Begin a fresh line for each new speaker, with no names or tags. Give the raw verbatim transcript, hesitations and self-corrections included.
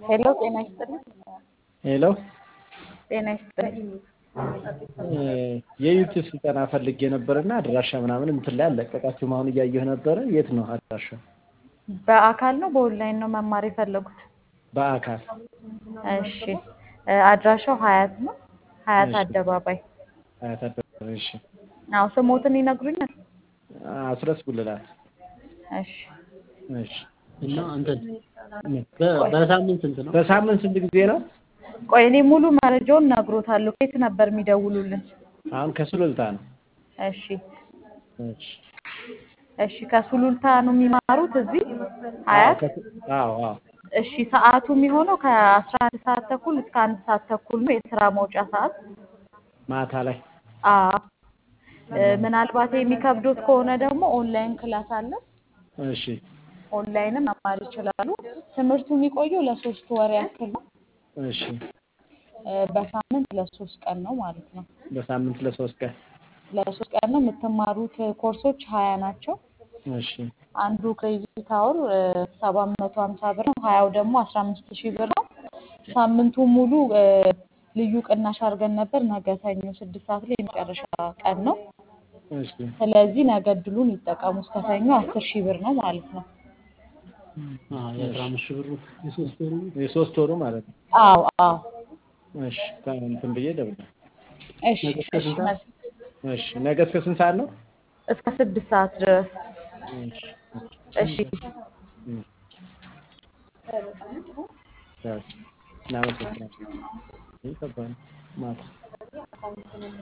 ሄሎ ጤና ይስጥልኝ።
ሄሎ
ጤና ይስጥልኝ።
የዩቲዩብ ስልጠና ፈልጌ ነበርና አድራሻ ምናምን እንትን ላይ አለቀቃችሁም። አሁን እያየሁ ነበረ። የት ነው አድራሻው?
በአካል ነው በኦንላይን ነው መማር የፈለጉት?
በአካል።
እሺ አድራሻው ሀያት ነው። ሀያት
እሺ
አደባባይ።
ሀያት አደባባይ። እሺ
አዎ ስሞትን ይነግሩኛል?
አስረስ ጉልላት።
እሺ
እሺ
እና እንትን በ- በሳምንት ስንት ነው?
በሳምንት ስንት ጊዜ ነው?
ቆይ እኔ ሙሉ መረጃውን እነግሮታለሁ። ከየት ነበር የሚደውሉልን?
አሁን ከሱሉልታ ነው።
እሺ
እሺ
እሺ ከሱሉልታ ነው የሚማሩት እዚህ
አዎ
ሀያት?
ከሱ- አዎ አዎ
እሺ ሰዓቱ የሚሆነው ከአስራ አንድ ሰዓት ተኩል እስከ አንድ ሰዓት ተኩል ነው የስራ መውጫ ሰዓት።
ማታ ላይ።
አዎ እ፣ ምናልባት የሚከብዶት ከሆነ ደግሞ ኦንላይን ክላስ አለ።
እሺ
ኦንላይንም መማር ይችላሉ። ትምህርቱ የሚቆየው ለሶስት ወር ያክል ነው።
እሺ
እ፣ በሳምንት ለሶስት ቀን ነው ማለት ነው።
በሳምንት ለሶስት ቀን።
ለሶስት ቀን ነው የምትማሩት። ኮርሶች ሀያ ናቸው።
እሺ
አንዱ ክሬዲት አወር ሰባት መቶ ሀምሳ ብር ነው። ሀያው ደግሞ አስራ አምስት ሺህ ብር ነው። ሳምንቱ ሙሉ እ፣ ልዩ ቅናሽ አድርገን ነበር። ነገ ሰኞ ስድስት ሰዓት ላይ የመጨረሻ ቀን ነው።
እሺ
ስለዚህ ነገ እድሉን ይጠቀሙ። እስከ ሰኞ አስር ሺህ ብር ነው ማለት ነው።
አዎ የአስራ አምስት ሺህ ብሩ የሶስት ወሩ
የሶስት ወሩ ማለት ነው።
አዎ አዎ።
እሺ ታ- እንትን ብዬ ደውል።
እሺ
ነገ እስከ
እሺ
ስንት ሰዓት?
መስ-
እሺ ነገ እስከ ስንት ሰዓት ነው?
እስከ ስድስት ሰዓት ድረስ።
እሺ
እሺ
እም፣ ያው እናመሰግናለን። ይህ ከባድ ነው። ማታ